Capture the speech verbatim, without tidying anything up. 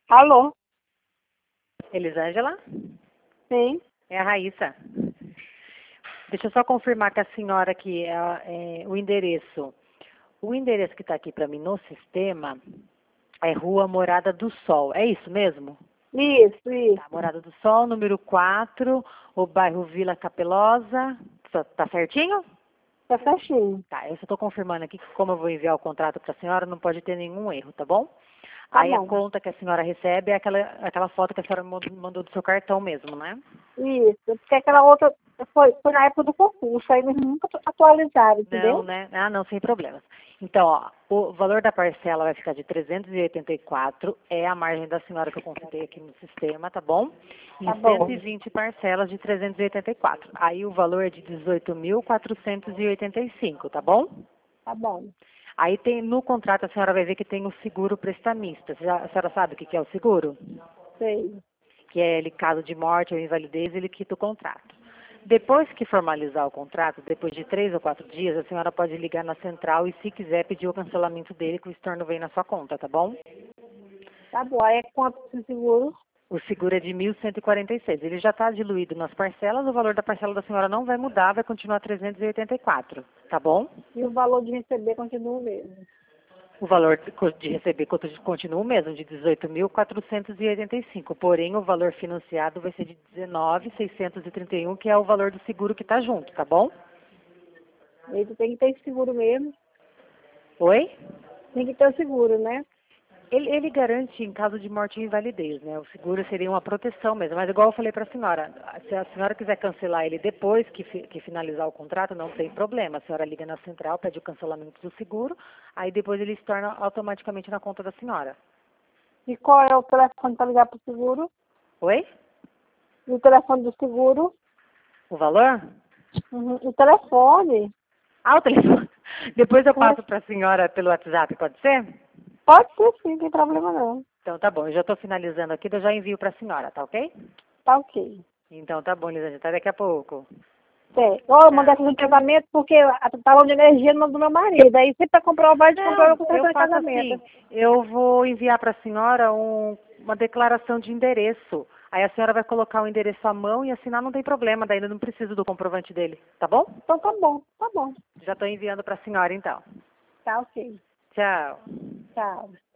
Alô? Elisângela? Sim. É a Raíssa. Deixa eu só confirmar com a senhora aqui é, é, o endereço. O endereço que está aqui para mim no sistema é Rua Morada do Sol. É isso mesmo? Isso, isso. Tá, Morada do Sol, número quatro, o bairro Vila Capelosa. Tá, tá certinho? Tá certinho. Tá, eu só estou confirmando aqui que como eu vou enviar o contrato para a senhora, não pode ter nenhum erro, tá bom? Tá Aí a bom. conta que a senhora recebe é aquela, aquela foto que a senhora mandou do seu cartão mesmo, né? Isso. Porque aquela outra foi, foi na época do concurso, aí eles nunca atualizaram, Não, entendeu? né? Ah, não, sem problemas. Então, ó, o valor da parcela vai ficar de trezentos e oitenta e quatro, é a margem da senhora que eu consultei aqui no sistema, tá bom? Em Tá cento bom. e vinte parcelas de trezentos e oitenta e quatro. Aí o valor é de dezoito mil quatrocentos e oitenta e cinco, tá bom? Tá bom. Aí tem, no contrato a senhora vai ver que tem o seguro prestamista. Já- A senhora sabe o que que é o seguro? Sei. Que é ele, caso de morte ou invalidez, ele quita o contrato. Depois que formalizar o contrato, depois de três ou quatro dias, a senhora pode ligar na central e, se quiser, pedir o cancelamento dele, que o estorno vem na sua conta, tá bom? Tá bom. Aí é quanto esse seguro? O seguro é de mil cento e quarenta e seis. Ele já está diluído nas parcelas, o valor da parcela da senhora não vai mudar, vai continuar trezentos e oitenta e quatro, tá bom? E o valor de receber continua o mesmo. O valor de receber continua o mesmo, de dezoito mil quatrocentos e oitenta e cinco. Porém, o valor financiado vai ser de dezenove mil seiscentos e trinta e um, que é o valor do seguro que está junto, tá bom? Aí tu tem que ter seguro mesmo. Oi? Tem que ter o seguro, né? Ele, ele garante em caso de morte e invalidez, né? O seguro seria uma proteção mesmo. Mas igual eu falei para a senhora, se a senhora quiser cancelar ele depois que, fi, que finalizar o contrato, não tem problema. A senhora liga na central, pede o cancelamento do seguro, aí depois ele se torna automaticamente na conta da senhora. E qual é o telefone para ligar pro seguro? Oi? E o telefone do seguro? O valor? Uhum. O telefone? Ah, o telefone. Depois eu É. passo para a senhora pelo WhatsApp, pode ser? Pode ser sim, não tem problema não. Então tá bom, eu já estou finalizando aqui, eu já envio para a senhora, tá ok? Tá ok. Então tá bom, Lisandra, até daqui a pouco. É. Ó, eu mandei Tchau. fazer um casamento porque a talão de energia não é do meu marido. Aí sempre para comprovar, a gente comprou Não, com o eu de faço casamento. assim, eu vou enviar para a senhora um- uma declaração de endereço. Aí a senhora vai colocar o endereço à mão e assinar, não tem problema, daí eu não preciso do comprovante dele, tá bom? Então tá bom, tá bom. Já estou enviando para a senhora então. Tá ok. Tchau. Tchau.